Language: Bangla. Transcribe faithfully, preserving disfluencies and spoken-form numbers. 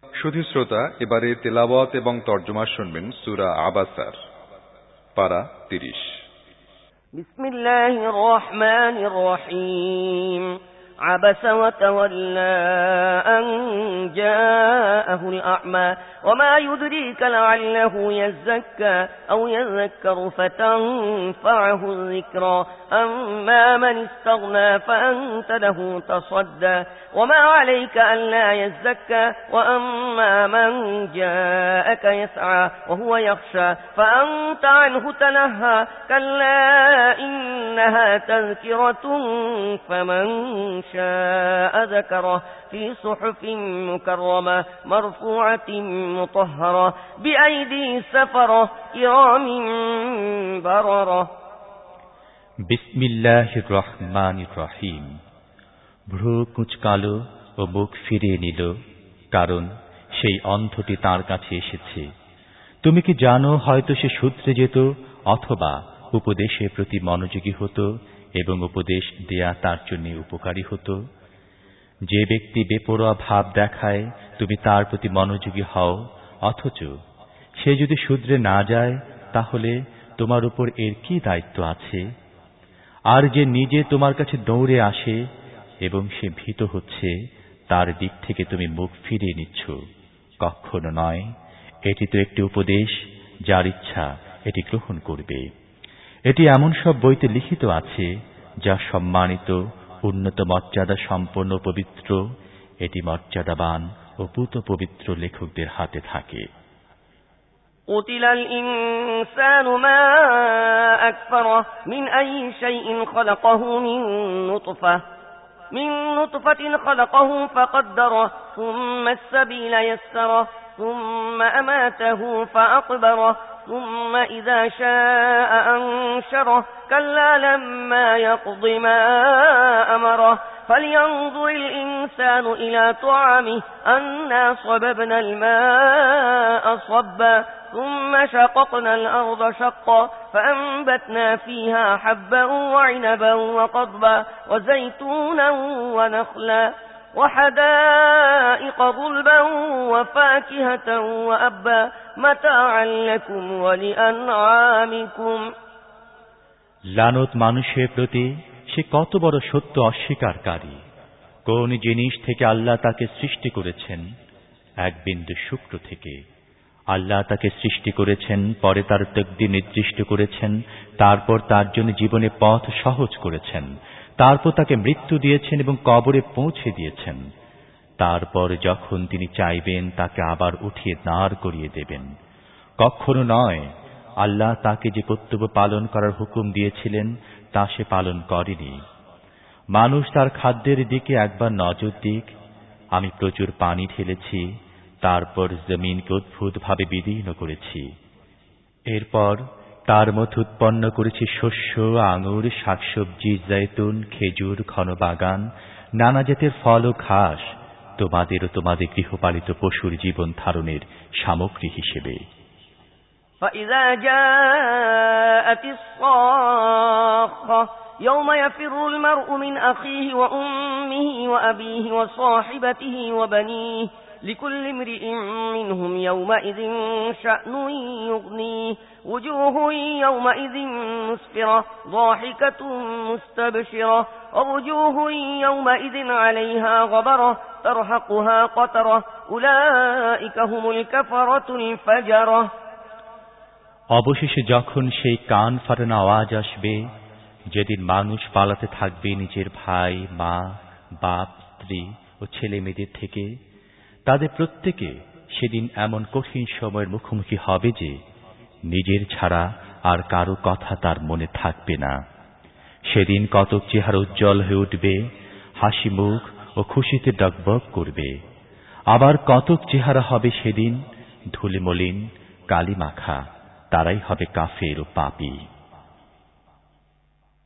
শুধু শ্রোতা এবারে তেলাওয়াত এবং তর্জমা শুনবেন সূরা আবাসার পারা তিরিশ। বিসমিল্লাহির রহমানির রহিম। عبس وتولى أن جاءه الأعمى وما يدريك لعله يزكى أو يذكر فتنفعه الذكرى أما من استغنى فأنت له تصدى وما عليك ألا يزكى وأما من جاءك يسعى وهو يخشى فأنت عنه تلهى كلا إنها تذكرة فمن شاء ذكره في صحف مكرمة مرفوعة مطهرة بأيدي سفرة كرام بررة। বিসমিল্লাহির রহমানির রহিম। ভ্রু কুঁচকালো ও মুখ ফিরিয়ে নিল, কারণ সেই অন্ধটি তার কাছে এসেছে। তুমি কি জানো, হয়তো সে শুধরে যেত অথবা উপদেশের প্রতি মনোযোগী হতো এবং উপদেশ দেয়া তার জন্য উপকারী হতো। যে ব্যক্তি বেপরোয়া ভাব দেখায় তুমি তার প্রতি মনোযোগী হও, অথচ সে যদি শুধরে না যায় তাহলে তোমার উপর এর কি দায়িত্ব আছে? আর যে নিজে তোমার কাছে দৌড়ে আসে এবং সে ভীত হচ্ছে, তার দিক থেকে তুমি মুখ ফিরিয়ে নিচ্ছ, কখনো নয়। এটি তো একটি উপদেশ, যার ইচ্ছা এটি গ্রহণ করবে। এটি এমন সব বইতে লিখিত আছে যা সম্মানিত, উন্নত মর্যাদা সম্পন্ন পবিত্র। এটি মর্যাদাবান ও পুত পবিত্র লেখকদের হাতে থাকে। قتل الإنسان ما أكفره من أي شيء خلقه من نطفة من نطفة خلقه فقدره ثم السبيل يسره ثم أماته فأقبره ثم إذا شاء أنشره كلا لما يقض ما أمره فلينظر الإنسان إلى طعامه أنا صببنا الماء صبا ثم شققنا الأرض شقا فأنبتنا فيها حبا وعنبا وقضبا وزيتونا ونخلا وحدائق غلبا وفاكهة وأبا متاعا لكم ولأنعامكم। লানত মানুষের প্রতি, সে কত বড় সত্য অস্বীকারী। কোন জিনিস থেকে আল্লাহ তাকে সৃষ্টি করেছেন? এক বিন্দু শুক্র থেকে। আল্লাহ তাকে সৃষ্টি করেছেন, পরে তার তকদির নির্দিষ্ট করেছেন, তারপর তার জন্য জীবনে পথ সহজ করেছেন, তারপর তাকে মৃত্যু দিয়েছেন এবং কবরে পৌঁছে দিয়েছেন। তারপর যখন তিনি চাইবেন তাকে আবার উঠিয়ে দাঁড় করিয়ে দেবেন। কখনো নয়, আল্লাহ তাকে যে কর্তব্য পালন করার হুকুম দিয়েছিলেন তা সে পালন করেনি। মানুষ তার খাদ্যের দিকে একবার নজর দিক। আমি প্রচুর পানি ঢেলেছি, তারপর জমিনকে অদ্ভুতভাবে বিদীর্ণ করেছি। এরপর তার মধ্যে উৎপন্ন করেছি শস্য, আঙুর, শাকসবজি, জৈতুন, খেজুর, ঘন বাগান, নানা জাতের ফল ও ঘাস, তোমাদের ও তোমাদের গৃহপালিত পশুর জীবন ধারণের সামগ্রী হিসেবে। فإذا جاءت الصاخة يوم يفر المرء من أخيه وأمه وأبيه وصاحبته وبنيه لكل امرئ منهم يومئذ شأن يغنيه وجوه يومئذ مسفرة ضاحكة مستبشرة ووجوه يومئذ عليها غبرة ترهقها قترة أولئك هم الكفرة الفجرة। অবশেষে যখন সেই কান ফাটানো আওয়াজ আসবে, যেদিন মানুষ পালাতে থাকবে নিজের ভাই, মা, বাপ, স্ত্রী ও ছেলে মেয়েদের থেকে, তাদের প্রত্যেকে সেদিন এমন কঠিন সময়ের মুখোমুখি হবে যে নিজের ছাড়া আর কারো কথা তার মনে থাকবে না। সেদিন কতক চেহারা উজ্জ্বল হয়ে উঠবে, হাসি মুখ ও খুশিতে ডগবগ করবে। আবার কতক চেহারা হবে সেদিন ধুলি মলিন, কালি মাখা, তারাই হবে কাফের ও পাপী।